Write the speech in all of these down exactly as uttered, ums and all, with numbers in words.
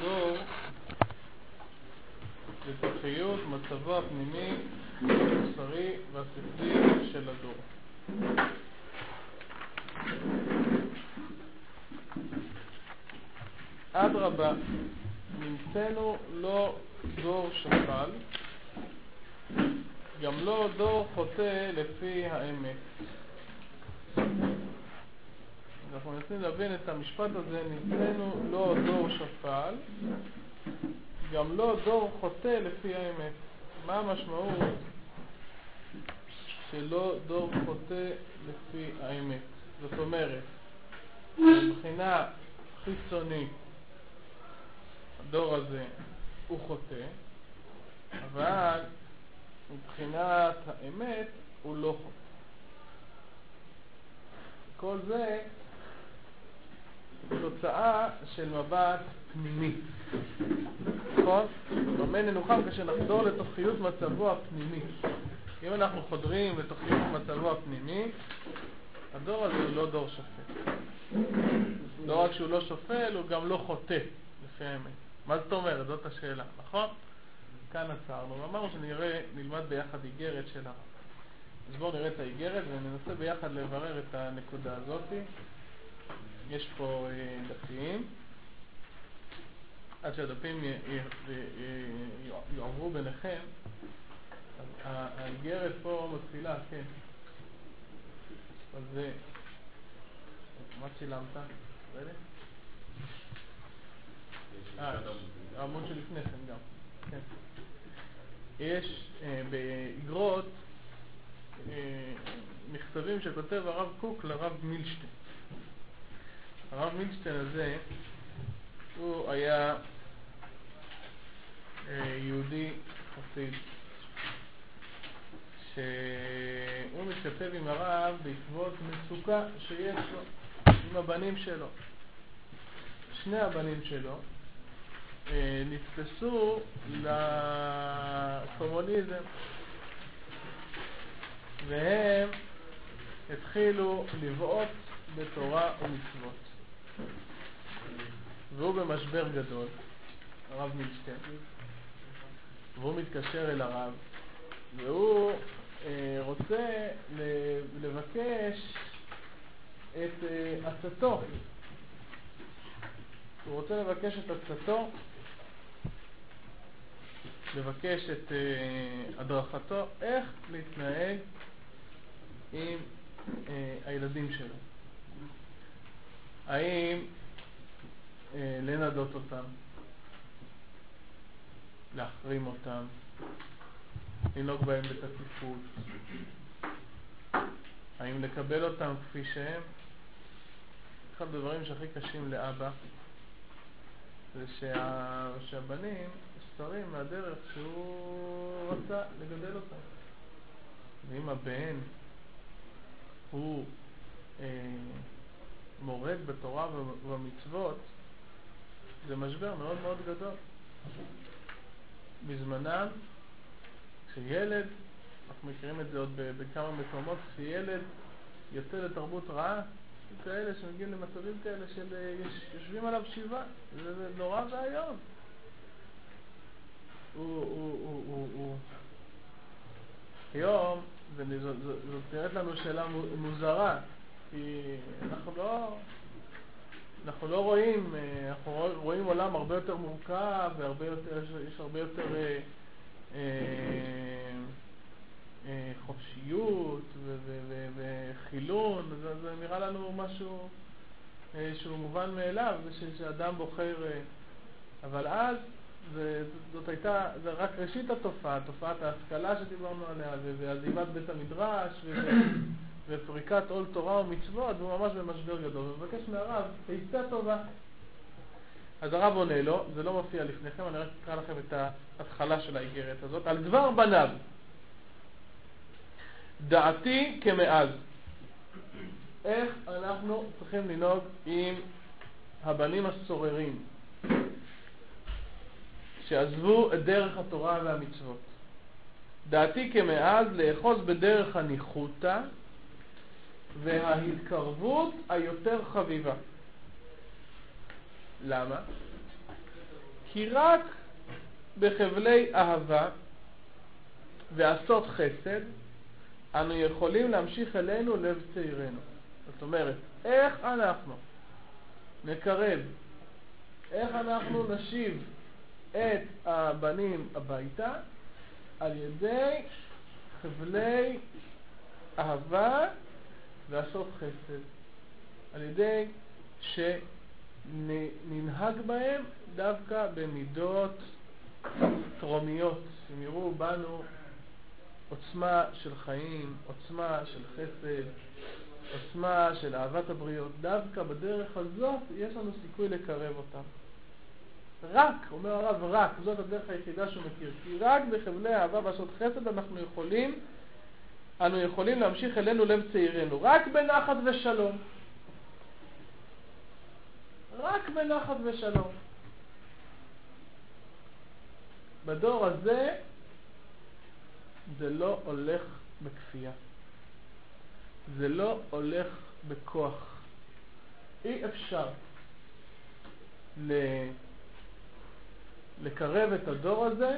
דור לתוכיות מצבו הפנימי, המוסרי והשכלי של הדור. אדרבה, נמצאנו לא דור שפל, גם לא דור חוטא לפי האמת. אנחנו מנסים להבין את המשפט הזה, נמצאנו לא דור שפל, גם לא דור חוטא לפי האמת. מה המשמעות שלא דור חוטא לפי האמת? זאת אומרת, מבחינה חיצונית הדור הזה הוא חוטא, אבל מבחינת האמת הוא לא חוטא. כל זה תוצאה של מבט פנימי. נכון? דומה ננוחם כאשר נחדור לתוכיות מצבו הפנימי. אם אנחנו חודרים לתוכיות מצבו הפנימי, הדור הזה הוא לא דור שפל. לא רק שהוא לא שפל, הוא גם לא חוטא לפי האמת. מה זאת אומרת? זאת השאלה, נכון? כאן עצרנו, ואמרנו שנראה, נלמד ביחד איגרת של הרב. אז בואו נראה את האיגרת וננסה ביחד לברר את הנקודה הזאת. יש פה דפים, עד שהדפים יעברו ביניכם. האיגרת פה מתחילה, כן. אז זה, מה צילמת? ראיתי? אה, העמוד שלפניכם גם. כן. יש באיגרות מכתבים שכותב הרב קוק לרב מילשטיין. הרב מילשטיין הזה הוא היה יהודי חסיד שהוא מתכתב עם הרב בעקבות מצוקה שיש לו עם הבנים שלו. שני הבנים שלו נתפסו לקומוניזם והם התחילו לבעוט בתורה ומצוות, והוא במשבר גדול, הרב מילשטיין, והוא מתקשר אל הרב והוא אה, רוצה לבקש את אה, עצתו. הוא רוצה לבקש את עצתו, לבקש את אה, הדרכתו, איך להתנהג עם אה, הילדים שלו. האם אה, לנדות אותם, להחרים אותם, לנהוג בהם בתקיפות, האם לקבל אותם כפי שהם. אחד הדברים שהכי קשים לאבא זה שה... שהבנים סתרים מהדרך שהוא רצה לגדל אותם. ואם הבן הוא אה, מורד בתורה ובמצוות, זה משבר מאוד מאוד גדול. בזמנם, כשילד, אנחנו מכירים את זה עוד בכמה מקומות, כשילד יוצא לתרבות רעה, כאלה שמגיעים למצבים כאלה של יושבים עליו שבעה, זה, זה נורא והיום. הוא, הוא, הוא, הוא, הוא. היום, זאת נראית לנו שאלה מוזרה, כי אנחנו לא, אנחנו לא רואים, אנחנו רואים עולם הרבה יותר מורכב, והרבה יותר, יש הרבה יותר אה, אה, אה, חופשיות ו- ו- ו- וחילון. זה, זה נראה לנו משהו אה, שהוא מובן מאליו, זה ש- שאדם בוחר, אה, אבל אז זה, זאת הייתה, זה רק ראשית התופעה, תופעת ההשכלה שדיברנו עליה, ועזיבת בית המדרש, ו- ופריקת עול תורה ומצוות, והוא ממש במשבר גדול, ומבקש מהרב עצה טובה. אז הרב עונה לו, זה לא מופיע לפניכם, אני רק אקרא לכם את ההתחלה של האיגרת הזאת, על דבר בניו, דעתי כמאז. איך אנחנו צריכים לנהוג עם הבנים הסוררים שעזבו את דרך התורה והמצוות? דעתי כמאז לאחוז בדרך הניחותא וההתקרבות היותר חביבה. למה? כי רק בחבלי אהבה ועשות חסד אנו יכולים להמשיך אלינו לב צעירנו. זאת אומרת, איך אנחנו נקרב, איך אנחנו נשיב את הבנים הביתה? על ידי חבלי אהבה ועשות חסד, על ידי שננהג בהם דווקא במידות תרומיות, הם יראו בנו עוצמה של חיים, עוצמה של חסד, עוצמה של אהבת הבריות. דווקא בדרך הזאת יש לנו סיכוי לקרב אותם. רק, אומר הרב, רק, זאת הדרך היחידה שהוא מכיר, כי רק בחבלי אהבה ועשות חסד אנחנו יכולים אנו יכולים להמשיך אלינו לב צעירנו, רק בנחת ושלום, רק בנחת ושלום. בדור הזה זה לא הולך בכפייה, זה לא הולך בכוח. אי אפשר ל... לקרב את הדור הזה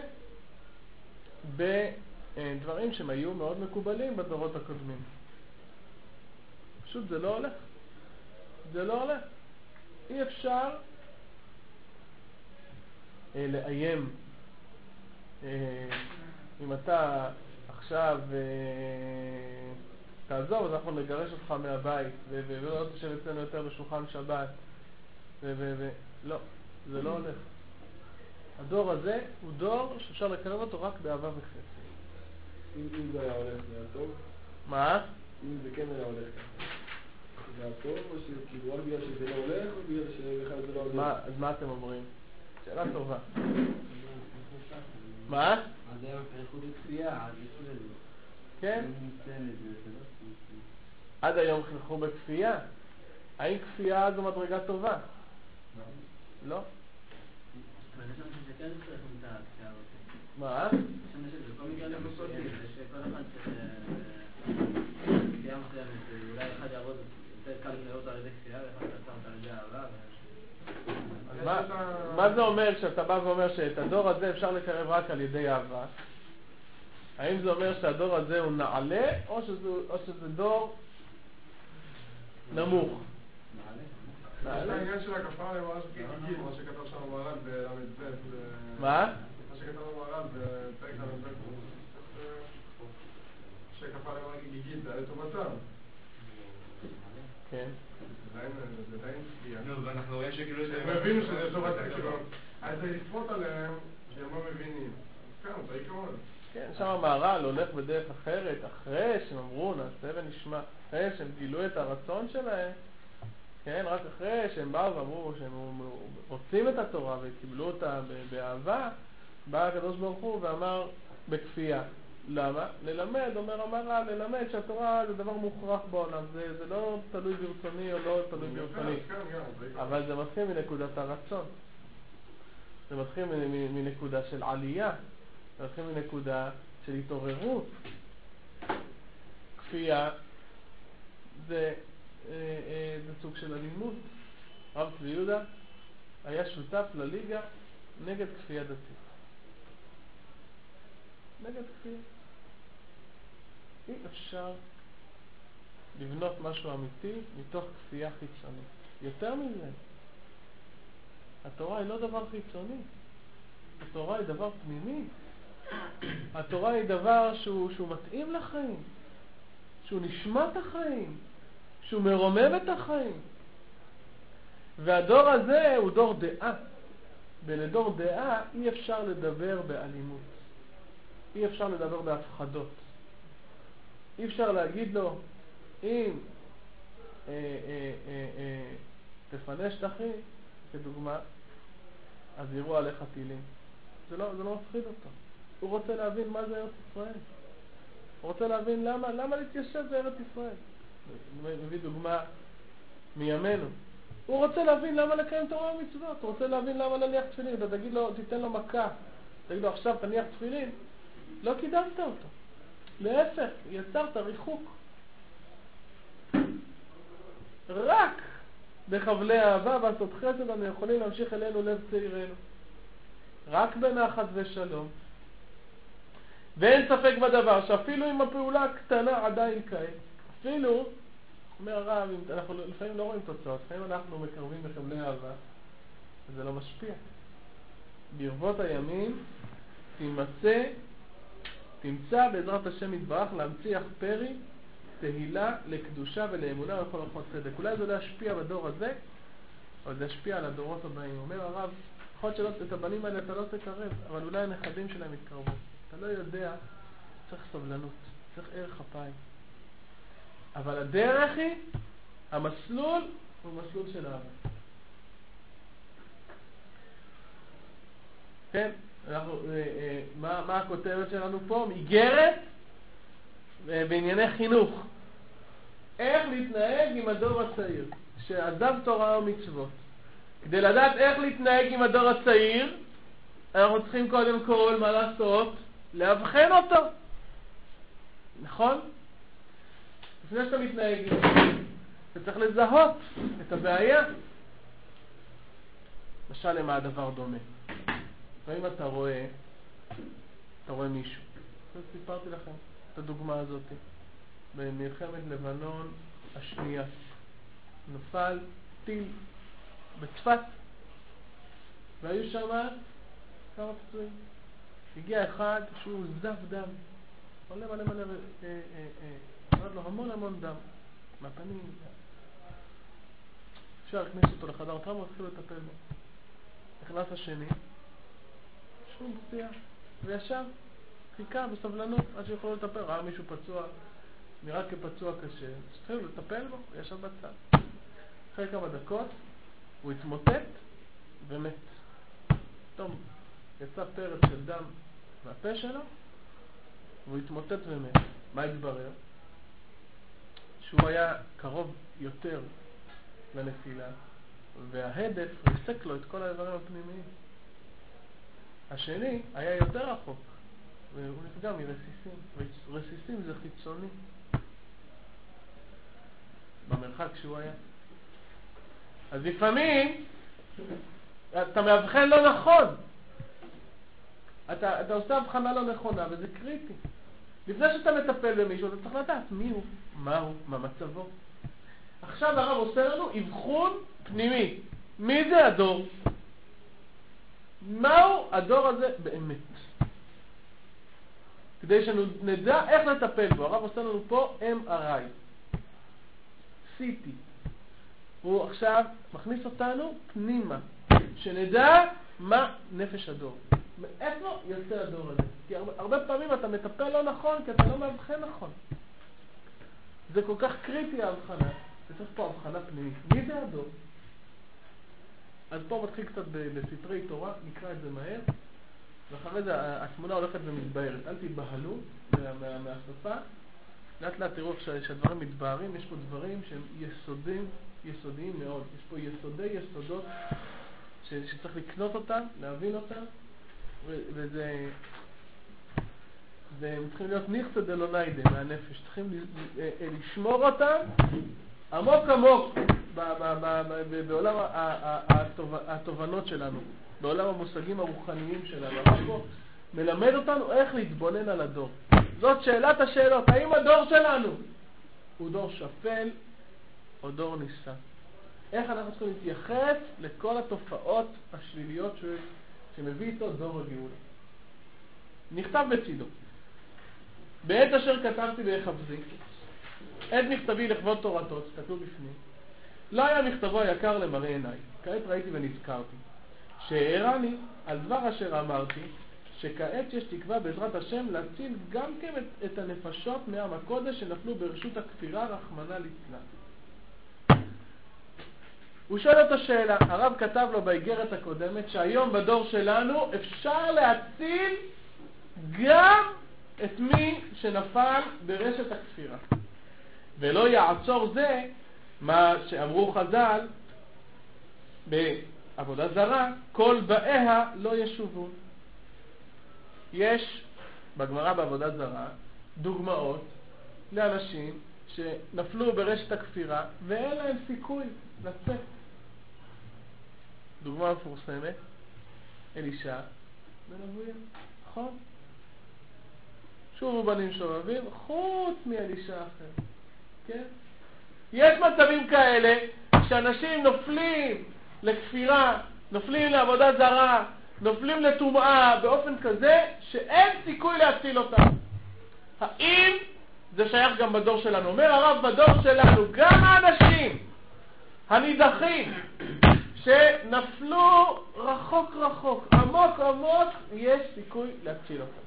בדברים שהם היו מאוד מקובלים בדורות הקודמים. פשוט זה לא הולך. זה לא הולך. אי אפשר אה, לאיים. אה, אם אתה עכשיו אה, תעזוב, אז אנחנו נגרש אותך מהבית ולא תשב אצלנו יותר בשולחן שבת ו... ו... ו... לא, זה לא הולך. הדור הזה הוא דור שאפשר לקרב אותו רק באהבה וחסד. אם, אם זה היה הולך, זה היה טוב? מה? אם זה כן היה הולך ככה, זה היה טוב? או שכאילו רק בגלל שזה לא הולך, או בגלל שבכלל זה לא הולך? מה, אז מה אתם אומרים? שאלה טובה. מה? אז היה חינכו בכפייה, עד לפני זה. כן? עד היום חינכו בכפייה. האם כפייה זו מדרגה טובה? לא. אבל יש אנשים שכן צריכים את הכפייה הזאת. מה? יש אנשים שזה כל מקרה נפוצים, זה שכל אחד צריך כפייה מסוימת, אולי אחד יעבוד יותר קל לראות על ידי כפייה, ואחד יעשה אותה על ידי אהבה. מה זה אומר שאתה בא ואומר שאת הדור הזה אפשר לקרב רק על ידי אהבה? האם זה אומר שהדור הזה הוא נעלה או שזה, או שזה דור נמוך? נעלה. זה העניין של הכפרה למעלה גיגית, מה שכתב שם המהר"ל בל"ב. מה? מה שכתב המהר"ל בפרק ל"ב. שכפרה למעלה גיגית, זה היה לטובתם. כן. זה די נפגיע. נו, ואנחנו רואים שכאילו... הם הבינו שזה לטובתם, כאילו. אז זה לפרוט עליהם שהם לא מבינים. כאן, זה עיקרון. כן, שם המהר"ל הולך בדרך אחרת, אחרי שהם אמרו נעשה ונשמע, אחרי שהם גילו את הרצון שלהם, כן, רק אחרי שהם באו ואמרו שהם רוצים את התורה וקיבלו אותה באהבה, בא הקדוש ברוך הוא ואמר בכפייה. למה? ללמד, אומר המהר"ל, ללמד שהתורה זה דבר מוכרח בעולם, זה, זה לא תלוי ברצוני או לא תלוי ברצוני, אבל זה מתחיל מנקודת הרצון, זה מתחיל מנקודה של עלייה, זה מתחיל מנקודה של התעוררות. כפייה זה, זה סוג של אלימות. רב צבי יהודה היה שותף לליגה נגד כפייה דתית, נגד כפייה. אי אפשר לבנות משהו אמיתי מתוך כפייה חיצונית. יותר מזה, התורה היא לא דבר חיצוני, התורה היא דבר פנימי. התורה היא דבר שהוא, שהוא מתאים לחיים, שהוא נשמת החיים, שהוא מרומם את החיים. והדור הזה הוא דור דעה, ולדור דעה אי אפשר לדבר באלימות, אי אפשר לדבר בהפחדות, אי אפשר להגיד לו אם אה, אה, אה, אה, תפנה שטחים כדוגמה אז יראו עליך טילים. זה לא, זה לא מפחיד אותו. הוא רוצה להבין מה זה ארץ ישראל, הוא רוצה להבין למה, למה להתיישב בארץ ישראל. מביא דוגמה מימינו, הוא רוצה להבין למה לקיים תורה ומצוות, הוא רוצה להבין למה להניח תפילין. אתה תגיד לו, תיתן לו מכה, תגיד לו עכשיו תניח תפילין, לא קידמת אותו, להפך, יצרת ריחוק. רק בחבלי אהבה ועשות חסד אנו יכולים להמשיך אלינו לב צעירנו. רק בנחת ושלום. ואין ספק בדבר שאפילו אם הפעולה הקטנה עדיין כעת, אפילו, אומר הרב, אנחנו לפעמים לא רואים תוצאות, לפעמים אנחנו מקרבים בחבלי אהבה, וזה לא משפיע. ברבות הימים תימצא, תמצא בעזרת השם יתברך להנציח פרי, תהילה לקדושה ולאמונה ולכל אורחות צדק. אולי זה לא ישפיע בדור הזה, אבל זה ישפיע על הדורות הבאים. אומר הרב, יכול להיות שאת הבנים האלה אתה לא תקרב, אבל אולי הנכדים שלהם יתקרבו. אתה לא יודע, צריך סבלנות, צריך ערך אפיים. אבל הדרך היא, המסלול הוא מסלול של אהבה. כן, אנחנו, אה, אה, מה, מה הכותרת שלנו פה? איגרת אה, בענייני חינוך. איך להתנהג עם הדור הצעיר, שעזב תורה ומצוות. כדי לדעת איך להתנהג עם הדור הצעיר, אנחנו צריכים קודם כל, מה לעשות? להבחן אותו. נכון? לפני שאתה מתנהג עם זה, אתה צריך לזהות את הבעיה. למשל, למה הדבר דומה? ואם אתה רואה, אתה רואה מישהו. אז סיפרתי לכם את הדוגמה הזאת. במלחמת לבנון השנייה. נפל טיל בצפת, והיו שם כמה פצועים. הגיע אחד שהוא זב דם. עולה מלא מלא, ערד לו המון המון דם. מהפנים. אפשר להכניס אותו לחדר טראומה, התחילו לטפל בו. נכנס השני. שום פציע, וישב, חיכה בסבלנות עד שיכולו לטפל. ראה מישהו פצוע, נראה כפצוע קשה, התחילו לטפל בו, וישב בצד. אחרי כמה דקות הוא התמוטט ומת. פתאום יצא פרץ של דם מהפה שלו, והוא התמוטט ומת. מה התברר? שהוא היה קרוב יותר לנפילה, וההדף ריסק לו את כל האיברים הפנימיים. השני היה יותר רחוק, והוא נפגע מרסיסים. רסיסים זה חיצוני. במרחק שהוא היה. אז לפעמים אתה מאבחן לא נכון. אתה, אתה עושה הבחנה לא נכונה, וזה קריטי. לפני שאתה מטפל במישהו, אתה צריך לדעת מי הוא, מה הוא, מה מצבו. עכשיו הרב עושה לנו אבחון פנימי. מי זה הדור? מהו הדור הזה באמת? כדי שנדע איך לטפל בו. הרב עושה לנו פה אם אר איי. סי טי. הוא עכשיו מכניס אותנו פנימה. שנדע מה נפש הדור. מאיפה יוצא הדור הזה? כי הרבה, הרבה פעמים אתה מטפל לא נכון, כי אתה לא מאבחן נכון. זה כל כך קריטי ההבחנה. צריך פה הבחנה פנימית. מי זה הדור? אז פה מתחיל קצת בספרי תורה, נקרא את זה מהר, ואחרי זה התמונה הולכת ומתבהרת. אל תתבהלו מה, מה, מהשפה. לאט לאט תראו שהדברים מתבהרים, יש פה דברים שהם יסודים, יסודיים מאוד. יש פה יסודי יסודות ש, שצריך לקנות אותם, להבין אותם, ו, וזה... והם צריכים להיות ניחסא דלוניידה מהנפש, צריכים לשמור אותם עמוק עמוק בעולם התובנות שלנו, בעולם המושגים הרוחניים שלנו. הרב מלמד אותנו איך להתבונן על הדור. זאת שאלת השאלות. האם הדור שלנו הוא דור שפל או דור נישא? איך אנחנו צריכים להתייחס לכל התופעות השליליות שמביא איתו דור הגאולה? נכתב בצידו. בעת אשר כתבתי בהחפזי את מכתבי לכבוד תורתו, תסתכלו בפנים, לא היה מכתבו היקר למראה עיניי. כעת ראיתי ונזכרתי שהראני על דבר אשר אמרתי, שכעת יש תקווה בעזרת השם להציל גם כן את, את הנפשות מעם הקודש שנפלו ברשות הכפירה, רחמנא ליצלן. הוא שואל אותו שאלה. הרב כתב לו באיגרת הקודמת שהיום בדור שלנו אפשר להציל גם את מי שנפל ברשת הכפירה. ולא יעצור זה מה שאמרו חז"ל בעבודה זרה, כל באיה לא ישובון. יש בגמרא בעבודה זרה דוגמאות לאנשים שנפלו ברשת הכפירה ואין להם סיכוי לצאת. דוגמה מפורסמת, אלישע בן אבויה, נכון? שובו בנים שובבים, חוץ מאלישע אחר, כן? יש מצבים כאלה שאנשים נופלים לכפירה, נופלים לעבודה זרה, נופלים לטומאה באופן כזה שאין סיכוי להציל אותם. האם זה שייך גם בדור שלנו? אומר הרב, בדור שלנו גם האנשים הנידחים שנפלו רחוק רחוק, עמוק עמוק, יש סיכוי להציל אותם.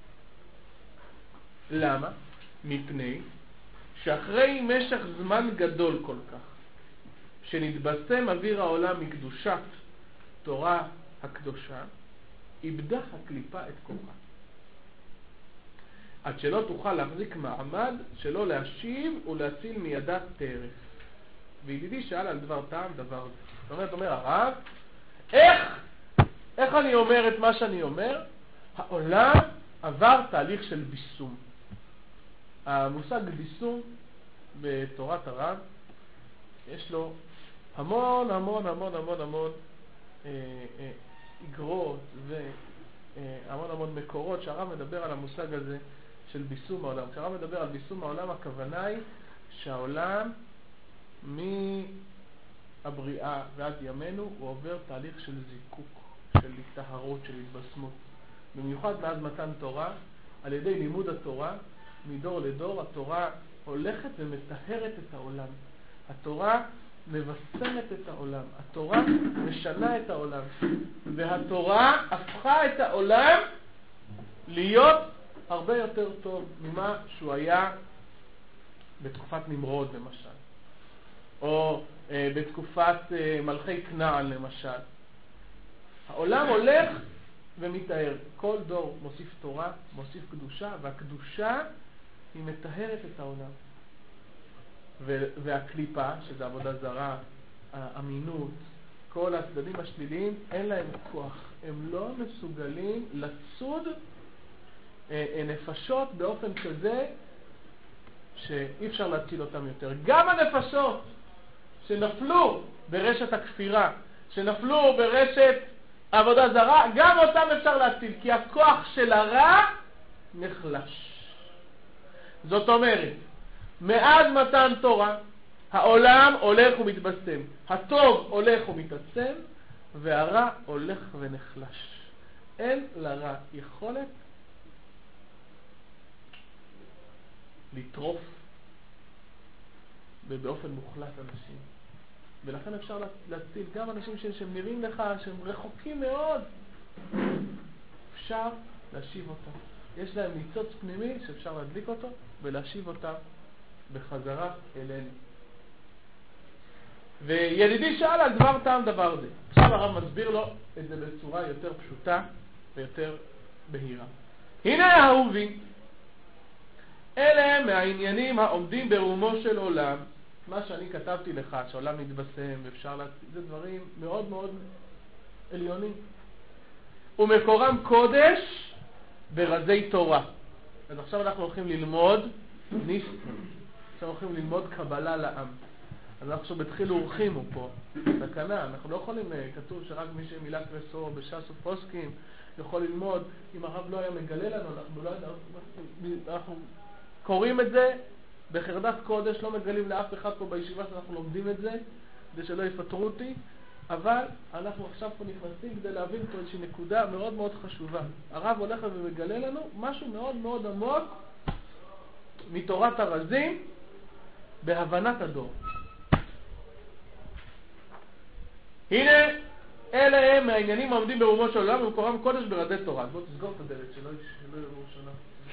למה? מפני שאחרי משך זמן גדול כל כך שנתבשם אוויר העולם מקדושת תורה הקדושה, איבדה הקליפה את כוחה. עד שלא תוכל להחזיק מעמד, שלא להשיב ולהציל מידה טרף. וידידי שאל על דבר טעם דבר זה. זאת אומרת, אומר הרב, איך, איך אני אומר את מה שאני אומר? העולם עבר תהליך של ביסום. המושג ביסום בתורת הרב, יש לו המון המון המון המון המון אה, אה, אגרות והמון המון מקורות שהרב מדבר על המושג הזה של ביסום העולם. כשהרב מדבר על ביסום העולם, הכוונה היא שהעולם מהבריאה ועד ימינו הוא עובר תהליך של זיקוק, של טהרות, של התבשמות. במיוחד מאז מתן תורה, על ידי לימוד התורה, מדור לדור התורה הולכת ומטהרת את העולם. התורה מבשמת את העולם. התורה משנה את העולם. והתורה הפכה את העולם להיות הרבה יותר טוב ממה שהוא היה בתקופת נמרוד למשל. או אה, בתקופת אה, מלכי כנען למשל. העולם הולך ומתאר. כל דור מוסיף תורה, מוסיף קדושה, והקדושה היא מטהרת את העולם. והקליפה, שזה עבודה זרה, האמינות, כל הצדדים השליליים, אין להם כוח. הם לא מסוגלים לצוד נפשות באופן כזה שאי אפשר להציל אותם יותר. גם הנפשות שנפלו ברשת הכפירה, שנפלו ברשת עבודה זרה, גם אותם אפשר להציל, כי הכוח של הרע נחלש. זאת אומרת, מאז מתן תורה, העולם הולך ומתבשם. הטוב הולך ומתעצם, והרע הולך ונחלש. אין לרע יכולת לטרוף ובאופן מוחלט אנשים. ולכן אפשר להציל גם אנשים שהם נראים לך, שהם רחוקים מאוד. אפשר להשיב אותם. יש להם ניצוץ פנימי שאפשר להדליק אותו ולהשיב אותם בחזרה אלינו. וידידי שאל על דבר טעם דבר זה. עכשיו הרב מסביר לו את זה בצורה יותר פשוטה ויותר בהירה. הנה האהובי, אלה מהעניינים העומדים ברומו של עולם. מה שאני כתבתי לך, שהעולם מתבשם ואפשר להציל, זה דברים מאוד מאוד עליונים. ומקורם קודש ברזי תורה. אז עכשיו אנחנו הולכים ללמוד ניסים. עכשיו הולכים ללמוד קבלה לעם. אז אנחנו עכשיו בתחיל אורחים פה. סכנה, אנחנו לא יכולים, כתוב שרק מי שמילא קרסו בש"ס ופוסקים יכול ללמוד. אם הרב לא היה מגלה לנו, אנחנו לא אנחנו, אנחנו קוראים את זה בחרדת קודש, לא מגלים לאף אחד פה בישיבה שאנחנו לומדים את זה, כדי שלא יפטרו אותי. אבל אנחנו עכשיו פה נכנסים כדי להבין פה איזושהי נקודה מאוד מאוד חשובה. הרב הולך ומגלה לנו משהו מאוד מאוד עמוק מתורת הרזים בהבנת הדור. הנה, אלה הם העניינים העומדים ברומו של עולם ומקורם קודש ברזי תורה. בואו תסגור את הדלת, שלא יראו שונה.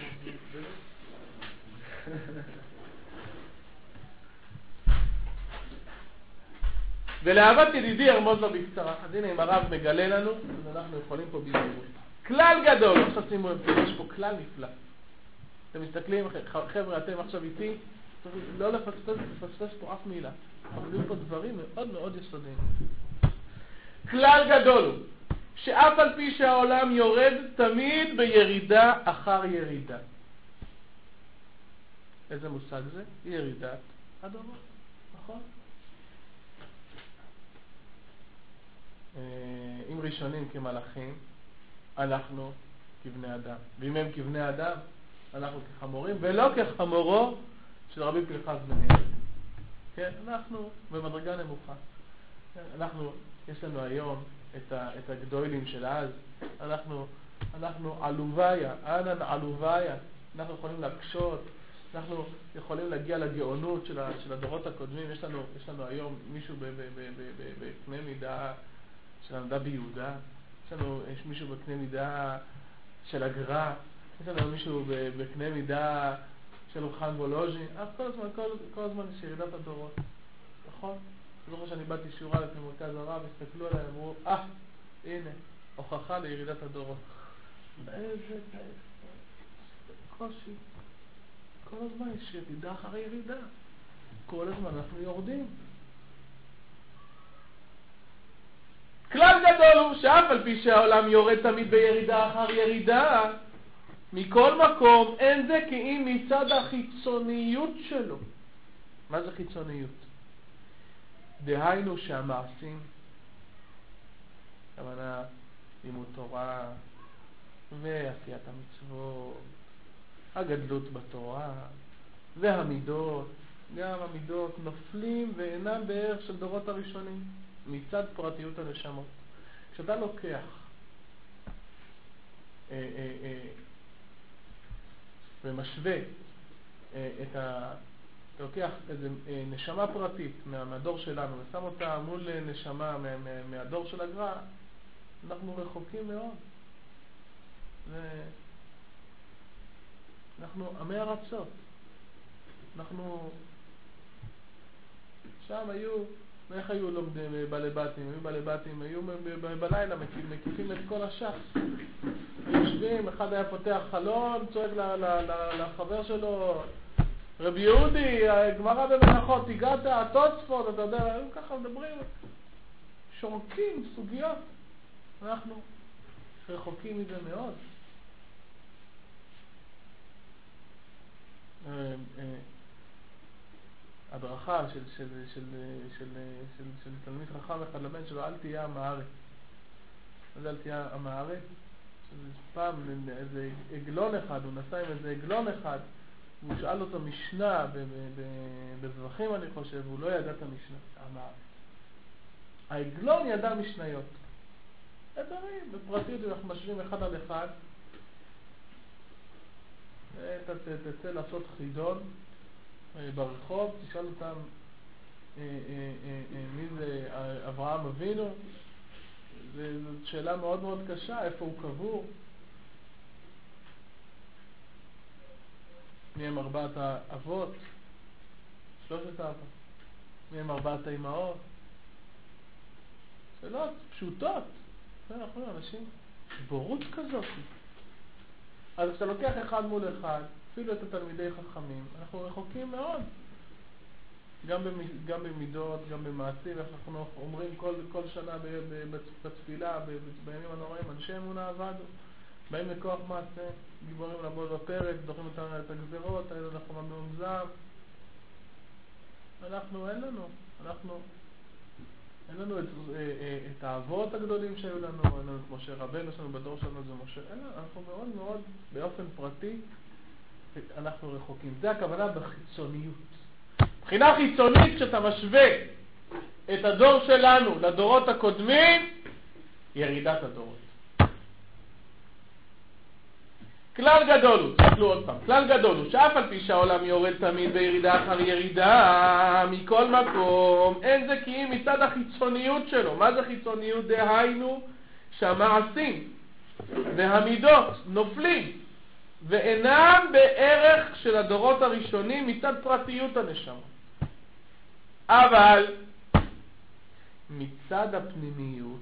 ולאהבת ידידי ארמוז לו בקצרה. אז הנה, אם הרב מגלה לנו, אז אנחנו יכולים פה בזהירות. כלל גדול, עכשיו שימו לב, יש פה כלל נפלא. אתם מסתכלים, חבר'ה, אתם עכשיו איתי, לא לפספס, לפספס פה אף מילה. אבל יהיו פה דברים מאוד מאוד יסודיים. כלל גדול הוא, שאף על פי שהעולם יורד תמיד בירידה אחר ירידה. איזה מושג זה? ירידת הדורות, נכון? אם ראשונים כמלאכים, אנחנו כבני אדם. ואם הם כבני אדם, אנחנו כחמורים, ולא כחמורו של רבי פנחס בן יעקב. כן, אנחנו במדרגה נמוכה. כן, אנחנו, יש לנו היום את, ה, את הגדולים של אז. אנחנו, אנחנו עלוביה, אנן עלוביה. אנחנו יכולים להקשות, אנחנו יכולים להגיע לגאונות של, ה, של הדורות הקודמים. יש לנו, יש לנו היום מישהו בקנה מידה של הנדע ביהודה. יש לנו, יש מישהו בקנה מידה של הגר"א. יש לנו מישהו בקנה מידה של אורחן וולוז'ין. אז כל הזמן, כל, כל הזמן יש ירידת הדורות. נכון? זוכר שאני באתי שיעורה לפני מרכז הרב, הסתכלו עליי, אמרו, אה, הנה, הוכחה לירידת הדורות. איזה קושי. כל הזמן יש ירידה אחרי ירידה. כל הזמן אנחנו יורדים. כלל גדול הוא שאף על פי שהעולם יורד תמיד בירידה אחר ירידה, מכל מקום אין זה כי אם מצד החיצוניות שלו. מה זה חיצוניות? דהיינו שהמעשים, הכוונה לימוד תורה ועשיית המצוות, הגדלות בתורה והמידות, גם המידות נופלים ואינם בערך של דורות הראשונים מצד פרטיות הנשמות. כשאתה לוקח אה, אה, אה, ומשווה אה, את ה... אתה לוקח איזו אה, נשמה פרטית מה, מהדור שלנו ושם אותה מול נשמה מה, מה, מהדור של הגר"א, אנחנו רחוקים מאוד. ו... אנחנו עמי ארצות. אנחנו שם היו, איך היו לומדים בעלי בתים? היו בעלי בתים, היו בלילה מקיפים את כל הש"ס. יושבים, אחד היה פותח חלון, צועק לחבר שלו, רבי יהודי, גמרא במנחות, הגעת, התוספות, אתה יודע, היו ככה מדברים, שורקים סוגיות. אנחנו רחוקים מזה מאוד. הדרכה של, של, של, של, של, של תלמיד חכם אחד לבן שלו, אל תהיה עם הארץ. אז אל תהיה עם הארץ. פעם איזה עגלון אחד, הוא נסע עם איזה עגלון אחד, והוא שאל אותו משנה בזרחים אני חושב, והוא לא ידע את המשנה, עם הארץ. העגלון ידע משניות. דברים, בפרטיות אנחנו משווים אחד על אחד. אתה תצא לעשות חידון ברחוב, תשאל אותם מי זה אברהם אבינו. זו שאלה מאוד מאוד קשה, איפה הוא קבור, מי הם ארבעת האבות, שלושת האבות, מי הם ארבעת האימהות. שאלות פשוטות. אנחנו אנשים בורות כזאת. אז כשאתה לוקח אחד מול אחד, אפילו את התלמידי חכמים, אנחנו רחוקים מאוד. גם, במ, גם במידות, גם במעשים, אנחנו אומרים כל, כל שנה ב, ב, בתפילה, ב, בימים הנוראים, אנשי אמונה עבדו, באים מכוח מעשה, גיבורים לעבוד בפרק, דוחים אותנו את הגזירות, האלה אנחנו ממזם. אנחנו, אין לנו, אנחנו, אין לנו את, את האבות הגדולים שהיו לנו, אין לנו את משה רבנו, יש לנו בדור שלנו זה משה, אין לנו, אנחנו מאוד מאוד, באופן פרטי, אנחנו רחוקים. זה הכוונה בחיצוניות. מבחינה חיצונית, כשאתה משווה את הדור שלנו לדורות הקודמים, ירידת הדורות. כלל גדול הוא, תסתכלו עוד פעם, כלל גדול הוא, שאף על פי שהעולם יורד תמיד בירידה אחר ירידה, מכל מקום, אין זה כי אם מצד החיצוניות שלו. מה זה חיצוניות? דהיינו שהמעשים והמידות נופלים ואינם בערך של הדורות הראשונים מצד פרטיות הנשמה. אבל מצד הפנימיות,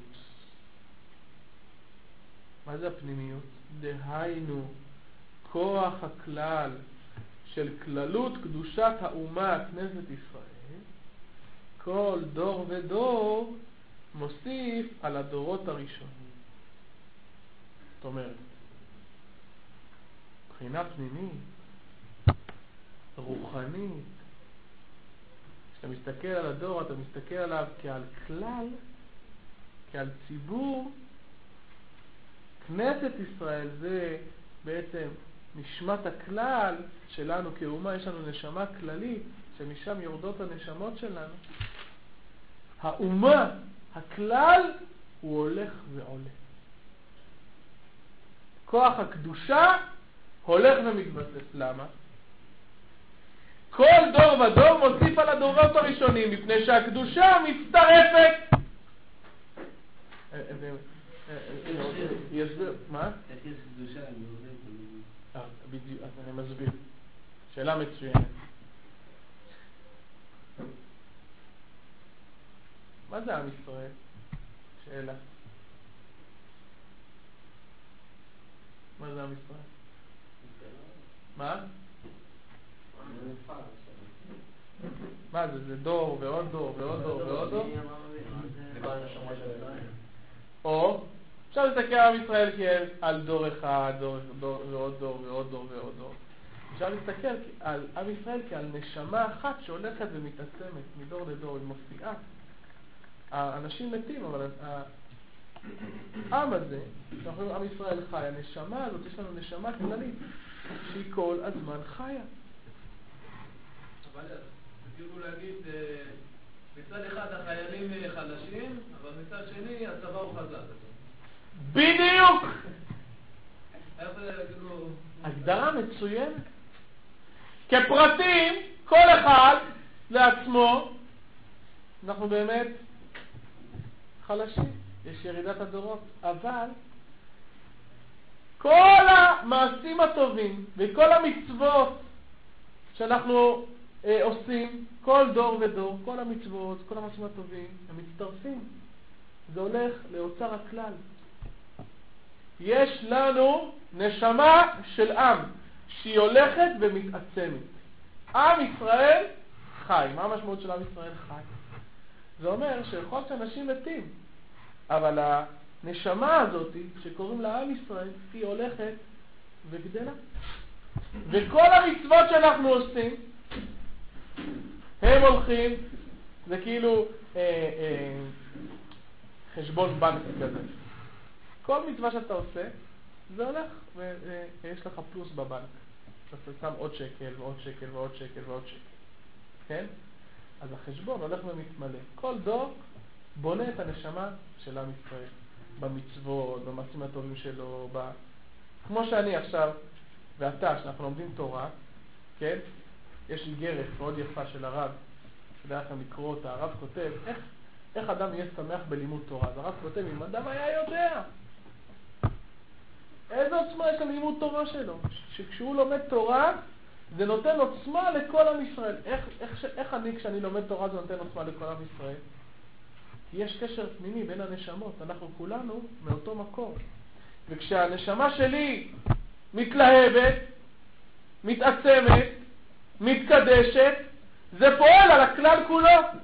מה זה הפנימיות? דהיינו כוח הכלל של כללות קדושת האומה, כנסת ישראל, כל דור ודור מוסיף על הדורות הראשונים. זאת אומרת, מבחינה פנימית, רוחנית, כשאתה מסתכל על הדור, אתה מסתכל עליו כעל כלל, כעל ציבור, כנסת ישראל זה בעצם נשמת הכלל שלנו כאומה, יש לנו נשמה כללית שמשם יורדות הנשמות שלנו. האומה, הכלל, הוא הולך ועולה. כוח הקדושה הולך ומתבסס. למה? כל דור ודור מוסיף על הדורות הראשונים, מפני שהקדושה מצטרפת. יסביר, מה? תכף קדושה, אני עובד. בדיוק, אז אני מסביר. שאלה מצוינת. מה זה עם ישראל? שאלה. מה זה עם ישראל? מה? מה זה? זה דור ועוד דור ועוד דור ועוד דור? או אפשר להסתכל על עם ישראל כעל דור אחד, דור ועוד דור ועוד דור ועוד דור. אפשר להסתכל על עם ישראל כעל נשמה אחת שהולכת ומתעצמת מדור לדור, היא מופיעה. האנשים מתים, אבל העם הזה, אנחנו אומרים עם ישראל חי, הנשמה הזאת, יש לנו נשמה כללית שהיא כל הזמן חיה. אבל תתירו להגיד, מצד אחד החיילים חלשים, אבל מצד שני הצבא הוא חזק. בדיוק! איך זה כאילו... הגדרה מצוינת. כפרטים, כל אחד לעצמו, אנחנו באמת חלשים, יש ירידת הדורות, אבל כל המעשים הטובים וכל המצוות שאנחנו אה, עושים, כל דור ודור, כל המצוות, כל המעשים הטובים, הם מצטרפים. זה הולך לאוצר הכלל. יש לנו נשמה של עם שהיא הולכת ומתעצמת. עם ישראל חי. מה המשמעות של עם ישראל חי? זה אומר שיכול שאנשים מתים, אבל הנשמה הזאת שקוראים לה עם ישראל היא הולכת וגדלה. וכל המצוות שאנחנו עושים הם הולכים, זה כאילו אה, אה, חשבון בנק כזה. כל מצווה שאתה עושה זה הולך ויש לך פלוס בבנק. אתה שם עוד שקל ועוד שקל ועוד שקל ועוד שקל. כן? אז החשבון הולך ומתמלא. כל דור בונה את הנשמה של עם ישראל. במצוות, במעשים הטובים שלו, ב... כמו שאני עכשיו, ואתה, שאנחנו לומדים תורה, כן? יש לי גרך מאוד יפה של הרב, כדאי לכם לקרוא אותה. הרב כותב, איך, איך אדם יהיה שמח בלימוד תורה? אז הרב כותב, אם אדם היה יודע, איזה עוצמה יש ללימוד תורה שלו? שכשהוא לומד תורה, זה נותן עוצמה לכל עם ישראל. איך, איך, איך אני, כשאני לומד תורה, זה נותן עוצמה לכל עם ישראל? כי יש קשר פנימי בין הנשמות. אנחנו כולנו מאותו מקור. וכשהנשמה שלי מתלהבת, מתעצמת, מתקדשת, זה פועל על הכלל כולו.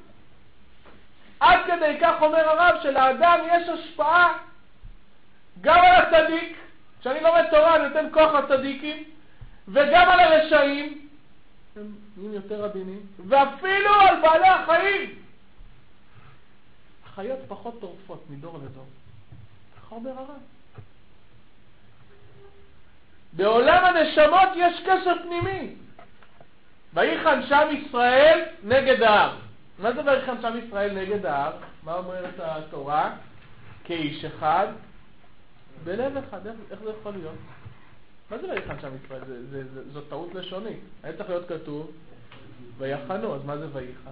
עד כדי כך אומר הרב שלאדם יש השפעה גם על הצדיק, כשאני לומד תורה אני נותן כוח לצדיקים, וגם על הרשעים, הם נהיים יותר עדינים, ואפילו על בעלי החיים. החיות פחות טורפות מדור לדור. כך אומר הרב. בעולם הנשמות יש קשר פנימי. ויחן שם ישראל נגד ההר. מה זה ויחן שם ישראל נגד ההר? מה אומרת התורה? כאיש אחד בלב אחד. איך, איך זה יכול להיות? מה זה ויחן שם ישראל? זה, זה, זה, זו טעות לשונית. היה צריך להיות כתוב ויחנו, אז מה זה ויחן?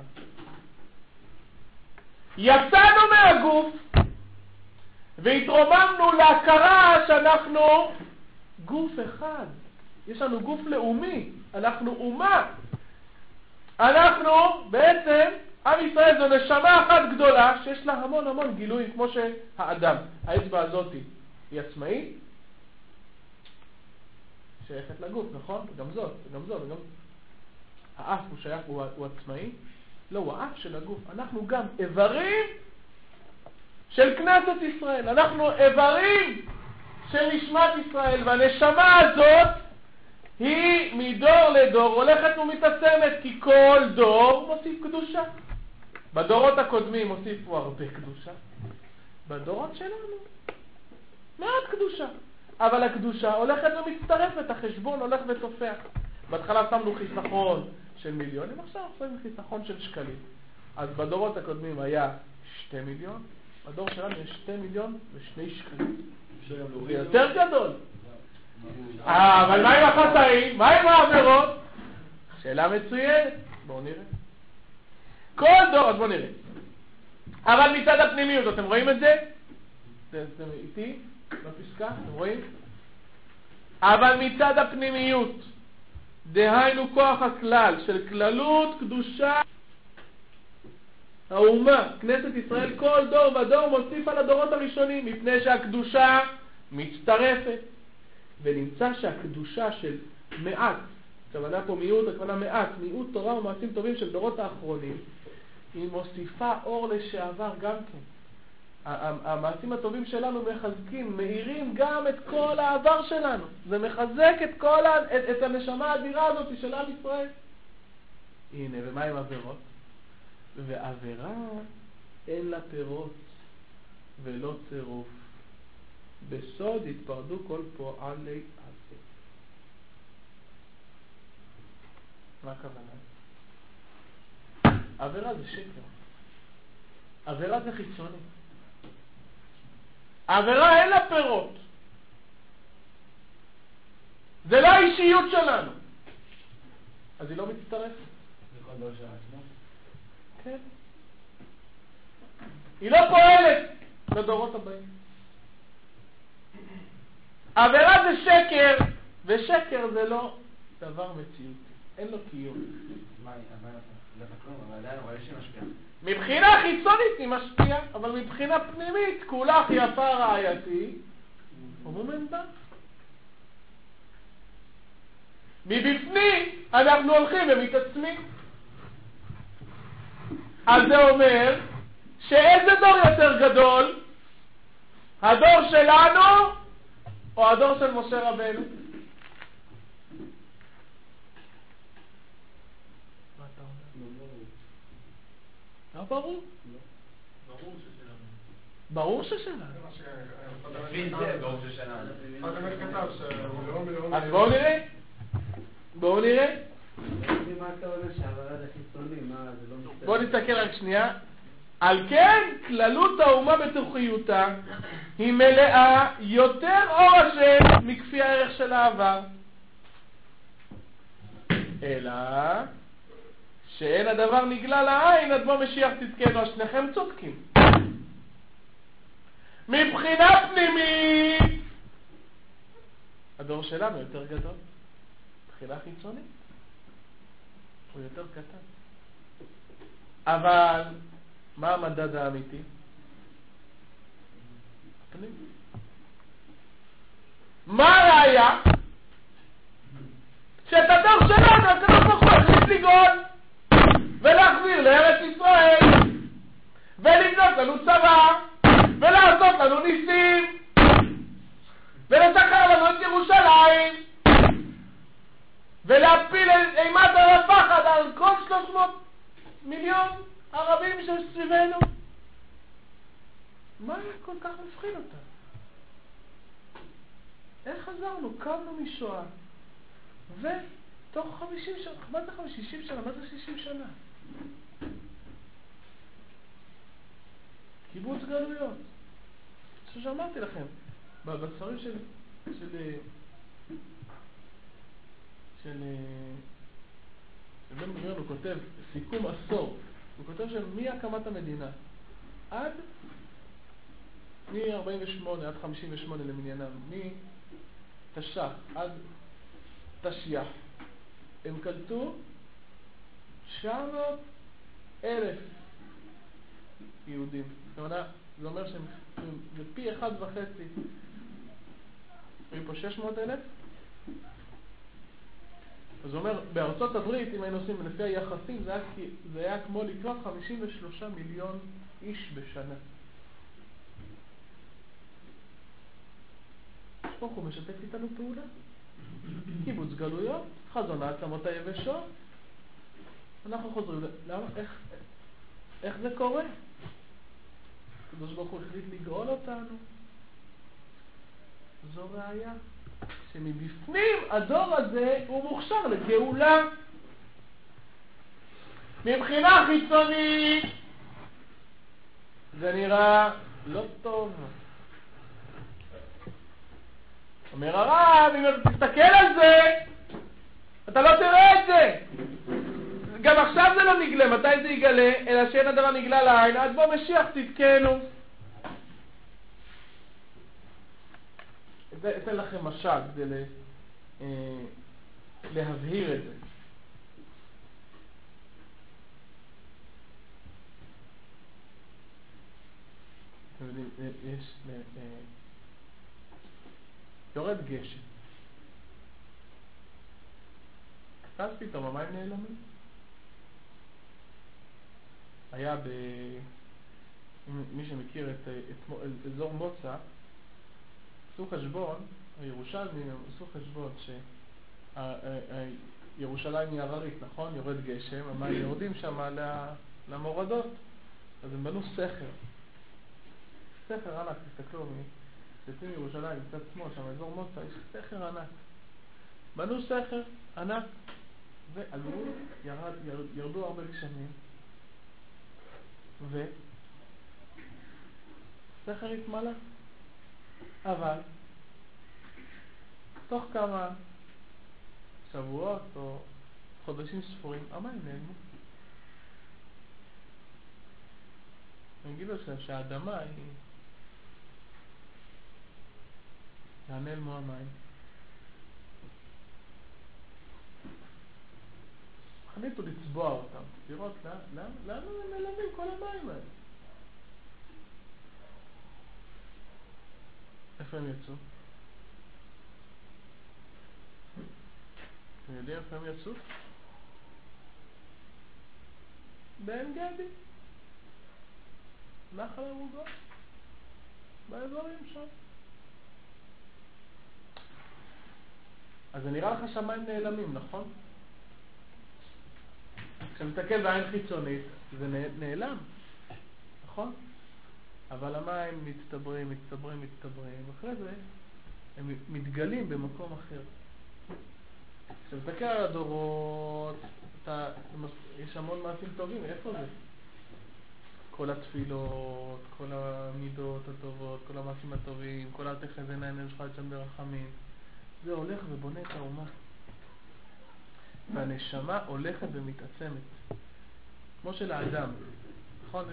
יצאנו מהגוף והתרוממנו להכרה שאנחנו גוף אחד. יש לנו גוף לאומי, אנחנו אומה. אנחנו בעצם, עם ישראל זו נשמה אחת גדולה שיש לה המון המון גילויים, כמו שהאדם, האצבע הזאת היא עצמאית, שייכת לגוף, נכון? גם זאת, גם זאת, גם האף הוא שייך, הוא, הוא עצמאי. לא, הוא האף של הגוף. אנחנו גם איברים של כנסת ישראל. אנחנו איברים של נשמת ישראל, והנשמה הזאת היא מדור לדור הולכת ומתעצמת, כי כל דור מוסיף קדושה. בדורות הקודמים הוסיפו הרבה קדושה. בדורות שלנו מעט קדושה. אבל הקדושה הולכת ומצטרפת, החשבון הולך ותופח. בהתחלה שמנו חיסכון של מיליונים, עכשיו שמים חיסכון של שקלים. אז בדורות הקודמים היה שתי מיליון, בדור שלנו יש שתי מיליון ושני שקלים. זה יותר גדול. אה, אבל מה עם החטאים? מה עם העבירות? שאלה מצוינת. בואו נראה. כל דור, אז בואו נראה. אבל מצד הפנימיות, אתם רואים את זה? אתם איתי בפסקה, אתם רואים? אבל מצד הפנימיות, דהיינו כוח הכלל של כללות, קדושה, האומה, כנסת ישראל, כל דור ודור מוסיף על הדורות הראשונים, מפני שהקדושה מצטרפת. ונמצא שהקדושה של מעט, הכוונה פה מיעוט, הכוונה מעט, מיעוט תורה ומעשים טובים של דורות האחרונים, היא מוסיפה אור לשעבר גם כן. המעשים הטובים שלנו מחזקים, מאירים גם את כל העבר שלנו. זה מחזק את כל ה... את, את הנשמה האדירה הזאת של עם ישראל. הנה, ומה עם עבירות? ועבירה אין לה פירות ולא צירוף. בסוד התפרדו כל פועלי עשה. מה הכוונה? עבירה זה שקר. עבירה זה חיצוני. עבירה אין לה פירות. זה לא האישיות שלנו. אז היא לא מצטרפת. זה כל דבר של עצמו? כן. היא לא פועלת לדורות הבאים. עבירה זה שקר, ושקר זה לא דבר מציאותי. אין לו קיום. מה, זה כלום, אבל עדיין רואה שהיא משפיעה. מבחינה חיצונית היא משפיעה, אבל מבחינה פנימית כולה יפה רעייתי, אומרים בה. מבפנים אנחנו הולכים ומתעצמים. אז זה אומר שאיזה דור יותר גדול? הדור שלנו או הדור של משה רבנו? מה אתה אומר? לא ברור. ברור ששלנו. ברור ששלנו. אז בואו נראה. בואו נראה. מה אתה אומר שהעברה זה חיצוני? מה, זה לא מסתכל? בואו נסתכל רק שנייה. על כן, כללות האומה בתוכיותה היא מלאה יותר אור השם מכפי הערך של העבר. אלא שאין הדבר נגלה לעין עד בו משיח תזכנו, אז שניכם צודקים. מבחינה פנימית הדור שלנו יותר גדול. מבחינה חיצונית הוא יותר קטן. אבל מה המדד האמיתי? הפנים. מה הראיה? שאת הדור שלנו הקדוש ברוך הוא החליט לגאול ולהחזיר לארץ ישראל ולבנות לנו צבא ולעשות לנו ניסים ולשחרר לנו את ירושלים ולהפיל אימת הפחד על כל שלוש מאות מיליון ערבים שסביבנו. מה כל כך מפחיד אותה? איך חזרנו? קמנו משואה ותוך חמישים שנה, מה זה שישים שנה? מה זה שישים שנה? קיבוץ גלויות. ששמעתי לכם בספרים של של של בן גוריון הוא כותב סיכום עשור. הוא כותב שמהקמת המדינה עד מ-ארבעים ושמונה עד חמישים ושמונה למניינם, מתש"ח עד תשי"ח, הם קלטו תשע מאות אלף יהודים. זה אומר שהם בפי אחד וחצי היו פה שש מאות אלף. אז הוא אומר, בארצות הברית, אם היינו עושים לפי היחסים, זה היה, זה היה כמו לקרוא חמישים ושלושה מיליון איש בשנה. ברוך הוא משתף איתנו פעולה. קיבוץ גלויות, חזון העצמות היבשות. אנחנו חוזרים, למה? איך, איך זה קורה? הקדוש ברוך הוא החליט לגאול אותנו. זו ראיה שמבפנים הדור הזה הוא מוכשר לגאולה. מבחינה חיצונית זה נראה לא טוב. אומר הרב, אם תסתכל על זה אתה לא תראה את זה. גם עכשיו זה לא נגלה. מתי זה יגלה? אלא שאין הדבר נגלה לעין עד בוא משיח תתקנו. אתן לכם משל כדי להבהיר את זה. אתם יודעים, יש יורד גשם, אז פתאום המים נעלמים. היה ב... מי שמכיר את, את, את אזור מוצא, עשו חשבון, הירושלמים עשו חשבון שירושלים היא הררית, נכון? יורד גשם, המים יורדים שם למורדות, אז הם בנו סכר. סכר ענק, תסתכלו, יוצאים מירושלים, קצת שמאל, שם אזור מוצא, יש סכר ענק. בנו סכר ענק, ועלו, ירד, ירד, ירדו הרבה גשמים, וסכר התמלא. אבל תוך כמה שבועות או חודשים ספורים המים נעלמו. אני אגיד לכם שהאדמה היא נעלמו המים. החליטו לצבוע אותם, לראות לאן נעלמים כל המים האלה. איפה הם יצאו? אתם יודעים איפה הם יצאו? בעין גדי, נחל ערוגות, באזורים שם. אז זה נראה לך שהמים נעלמים, נכון? כשמתסתכל בעין חיצונית זה נעלם, נכון? אבל המים מצטברים, מצטברים, מצטברים, ואחרי זה הם מתגלים במקום אחר. כשמתסתכל על הדורות, אתה, יש המון מעשים טובים, איפה זה? כל התפילות, כל המידות הטובות, כל המעשים הטובים, כל התחז עיניים שלך שם ברחמים. זה הולך ובונה את האומה. והנשמה הולכת ומתעצמת. כמו של האדם. נכון?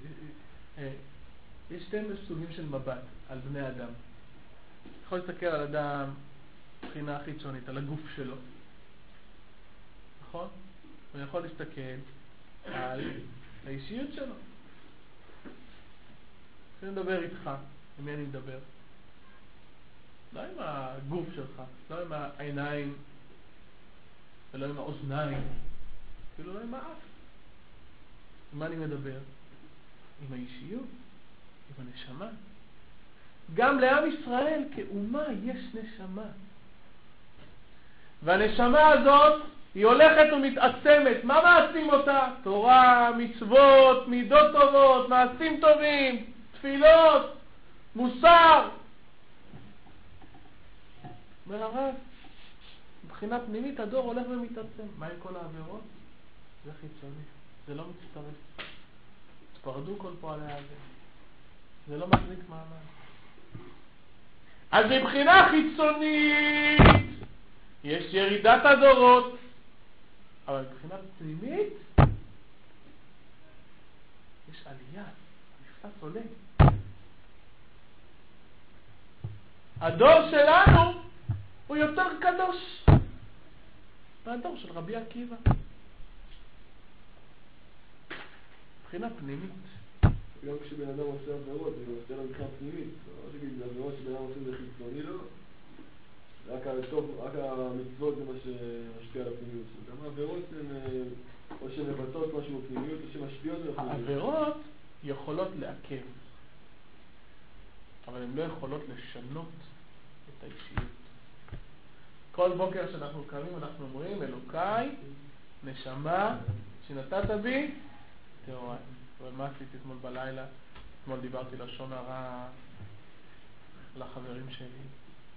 יש שתי סוגים של מבט על בני אדם. יכול להסתכל על אדם מבחינה חיצונית, על הגוף שלו. נכון? הוא יכול להסתכל על האישיות שלו. כשאני מדבר איתך, עם מי אני מדבר? לא עם הגוף שלך, לא עם העיניים, ולא עם האוזניים, אפילו לא עם האף. עם מה אני מדבר? עם האישיות, עם הנשמה. גם לעם ישראל כאומה יש נשמה. והנשמה הזאת היא הולכת ומתעצמת. מה מעשים אותה? תורה, מצוות, מידות טובות, מעשים טובים, תפילות, מוסר. אומר הרב, מבחינה פנימית הדור הולך ומתעצם. מה עם כל העבירות? זה חיצוני, זה לא מצטרף. תפרדו כל פועלי הזה. זה לא מחזיק מעמד. אז מבחינה חיצונית יש ירידת הדורות, אבל מבחינה פנימית יש עלייה, מפלס עולה. הדור שלנו הוא יותר קדוש מהדור של רבי עקיבא. מבחינה פנימית. גם כשבן אדם עושה עבירות, זה עושה לה מבחינה פנימית. לא שגיד, זה עבירות שבן אדם עושה זה חיצוני, לא. רק המצוות זה מה שמשפיע על הפנימיות. גם העבירות הן או שמבטאות משהו בפנימיות או שמשפיעות על הפנימיות. העבירות יכולות לעכב, אבל הן לא יכולות לשנות את האישיות. כל בוקר שאנחנו קמים אנחנו אומרים, אלוקיי, נשמה שנתת בי, תאוריי. אבל מה עשיתי אתמול בלילה? אתמול דיברתי לשון הרע לחברים שלי.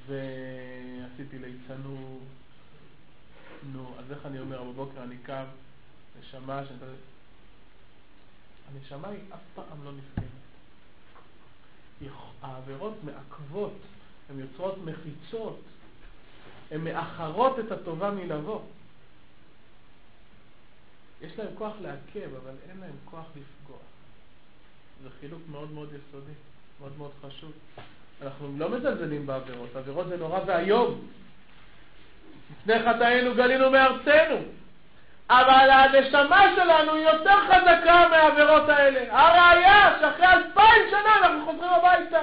ועשיתי ליצנות. נו, אז איך אני אומר, בבוקר אני קם, נשמה, שנתת... הנשמה היא אף פעם לא נפגמת. העבירות מעכבות, הן יוצרות מחיצות, הן מאחרות את הטובה מלבוא. יש להם כוח לעכב, אבל אין להם כוח לפגוע. זה חילוק מאוד מאוד יסודי, מאוד מאוד חשוב. אנחנו לא מזלזלים בעבירות, העבירות זה נורא והיום. לפני חטאינו גלינו מארצנו, אבל הנשמה שלנו היא יותר חזקה מהעבירות האלה. הראיה שאחרי אלפיים שנה אנחנו חוזרים הביתה.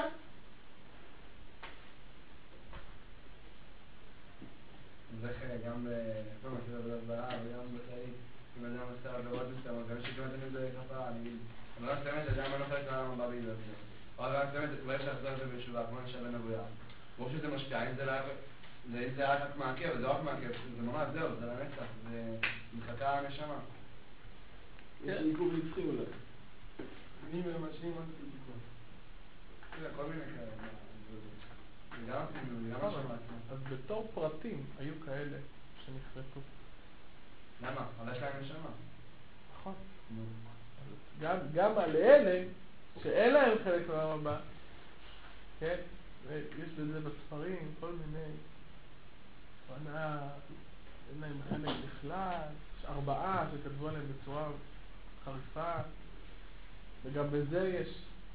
זה גם בכל מה שזה בדברה וגם בחיים, אם אדם עושה עבירות מסוימות, גם שכמעט אני יודע כפרה, אני אגיד, אני לא סתמת את זה, אני לא חלק לעולם הבא בגלל זה. או רק סתמת את זה, שאחזור את זה בישובה, כמו נשאר בן אבויה. ברור שזה משפיע, אם זה רק מעכב, זה רק מעכב, זה ממש זהו, זה לנצח, זה מחכה הנשמה. יש עיכוב נצחי אולי. אני ומשנים מה זה תיקון. זה כל מיני כאלה. זה גם אפילו, זה גם משהו מעצמו. אז בתור פרטים היו כאלה שנכרתו. למה? אבל יש להם נשמה. נכון. גם, גם על אלה שאין להם חלק לעולם הבא, כן? ויש בזה בספרים כל מיני פנה, אין להם חלק בכלל, יש ארבעה שכתבו עליהם בצורה חריפה, וגם בזה יש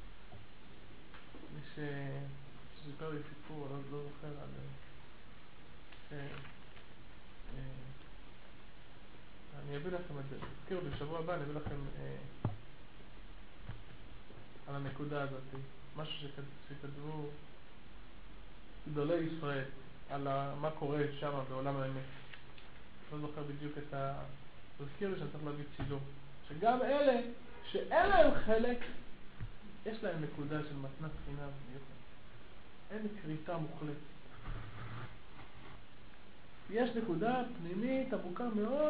מי ש... שזוכר לי סיפור, לא, לא זוכר על ש... אני אביא לכם את זה, תזכירו בשבוע הבא, אני אביא לכם אה, על הנקודה הזאת, משהו שכתבו גדולי ישראל, על מה קורה שם בעולם האמת. לא זוכר בדיוק את ה... תזכיר לי שאני צריך להביא צילום. שגם אלה שאין להם חלק, יש להם נקודה של מתנת חינם מיוחד. אין קריטה מוחלטת. יש נקודה פנימית עמוקה מאוד.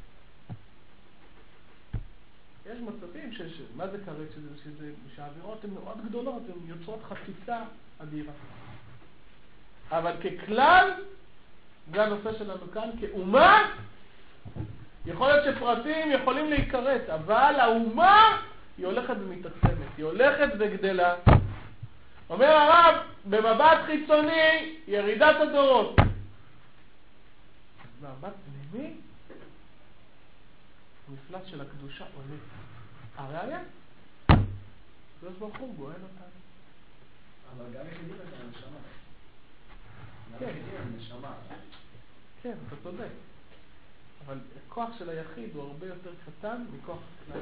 יש מצבים ש... מה זה קרה שזה, שזה, שהאווירות הן מאוד גדולות, הן יוצרות חציצה אדירה. אבל ככלל, זה הנושא שלנו כאן, כאומה, יכול להיות שפרטים יכולים להיקרץ, אבל האומה היא הולכת ומתעצמת, היא הולכת וגדלה. אומר הרב, במבט חיצוני, ירידת הדורות. במבט פנימי, המפלט של הקדושה עולה. הראיה? הקדוש ברוך הוא גואל אותנו. אבל גם יחידים את הנשמה. גם כן. יחידים את הנשמה. כן, אתה צודק. אבל הכוח של היחיד הוא הרבה יותר קטן מכוח כלל.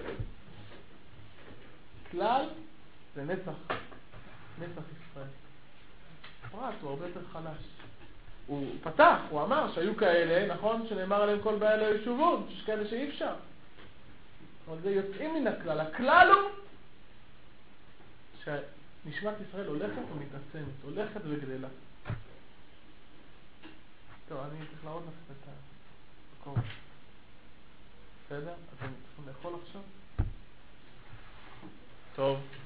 כלל זה נצח. נצח ישראל. פרט הוא הרבה יותר חלש. הוא פתח, הוא אמר שהיו כאלה, נכון? שנאמר עליהם כל בעיה לא ישובון, יש כאלה שאי אפשר. אבל זה יוצאים מן הכלל. הכלל הוא שנשמת ישראל הולכת ומתעצמת, הולכת וגדלה. טוב, אני צריך להראות לך את המקום. בסדר? אתם צריכים לאכול עכשיו? טוב.